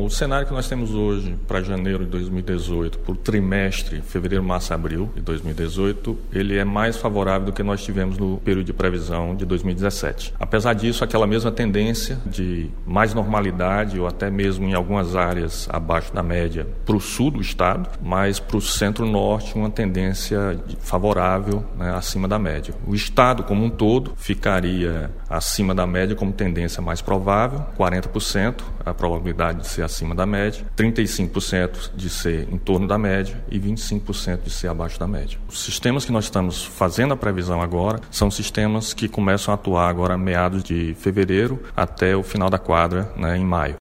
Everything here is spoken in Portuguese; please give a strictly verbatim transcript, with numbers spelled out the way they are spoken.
o cenário que nós temos hoje para janeiro de dois mil e dezoito, por trimestre, fevereiro, março, abril de dois mil e dezoito, ele é mais favorável do que nós tivemos no período de previsão de dois mil e dezessete. Apesar disso, aquela mesma tendência de mais normalidade ou até mesmo em algumas áreas abaixo da média para o sul do estado, mas para o centro-norte uma tendência favorável, né, acima da média. O estado como um todo ficaria acima da média como tendência mais provável, quarenta por cento a probabilidade de ser acima da média, trinta e cinco por cento de ser em torno da média e vinte e cinco por cento de ser abaixo da média. Os sistemas que nós estamos fazendo a previsão agora são sistemas que começam a atuar agora a meados de fevereiro até o final da quadra, né, em maio.